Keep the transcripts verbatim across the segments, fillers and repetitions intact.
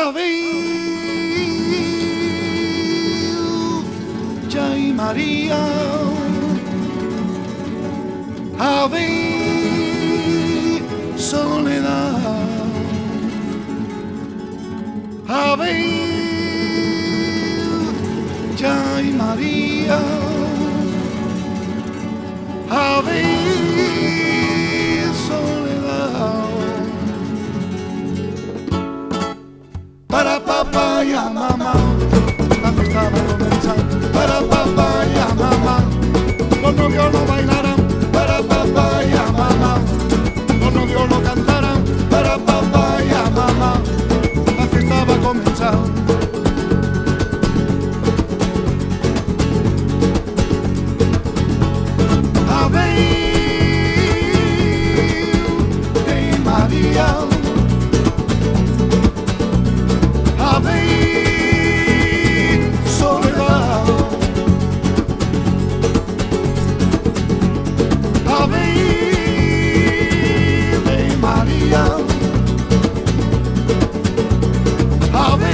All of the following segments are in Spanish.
Ave y María, Ave soledad, Ave y María, Ave soledad. Para papá y a mamá, la fiesta va a comenzar. Para papá y a mamá, los novios no bailarán. Para papá y a mamá, los novios no cantarán. Para papá y a mamá, la fiesta va a comenzar. Ave y María, Ave soledad, Ave de María, Ave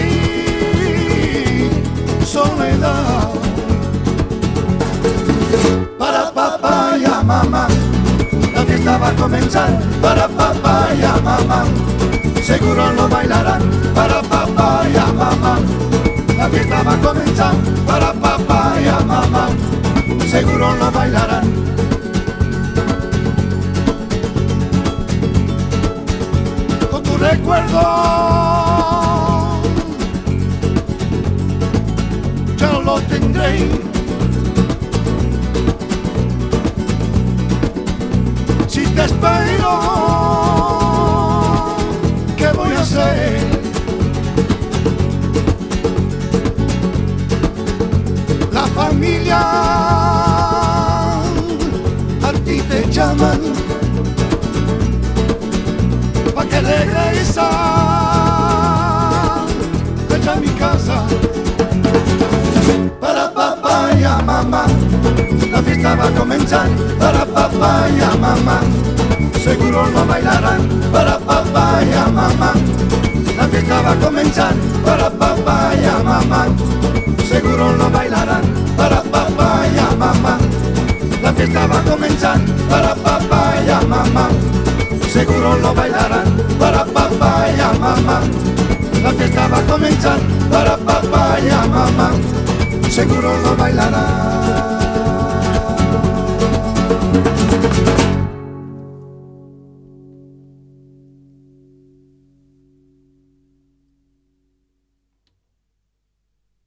soledad. Para papá y a mamá, la fiesta va a comenzar. Para papá y a mamá, seguro no bailarán. Para papá y a mamá, la fiesta va a comenzar. Para papá y a mamá, seguro no bailarán. Con tu recuerdo yo lo tendré. Si te espero, ¿qué voy a hacer? La familia a ti te llaman pa' que regresas vete a mi casa. Para papá y a mamá, la fiesta va a comenzar. Para papá y a mamá, seguro no bailarán. Para papá y a mamá, la fiesta va a comenzar. Para papá y a mamá, seguro no bailarán. Para papá y a mamá, la fiesta va a comenzar. Para papá y a mamá, seguro no bailarán. Para papá y a mamá, la fiesta va a comenzar. Para papá y a mamá, seguro no bailarán.